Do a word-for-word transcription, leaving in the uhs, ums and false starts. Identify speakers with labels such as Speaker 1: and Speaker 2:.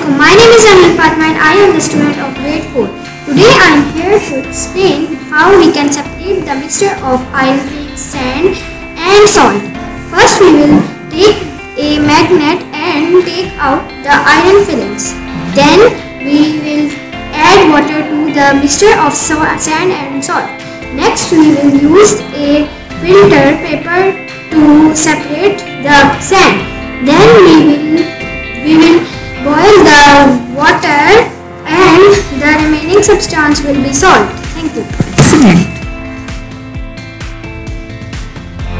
Speaker 1: my name is Anil Padma and I am the student of grade four. Today I am here to explain how we can separate the mixture of iron, sand and salt. First we will take a magnet and take out the iron fillings. Then we will add water to the mixture of sand and salt. Next we will use a filter paper to separate the sand. Then we will we will boil the water and the remaining substance will be salt. Thank you.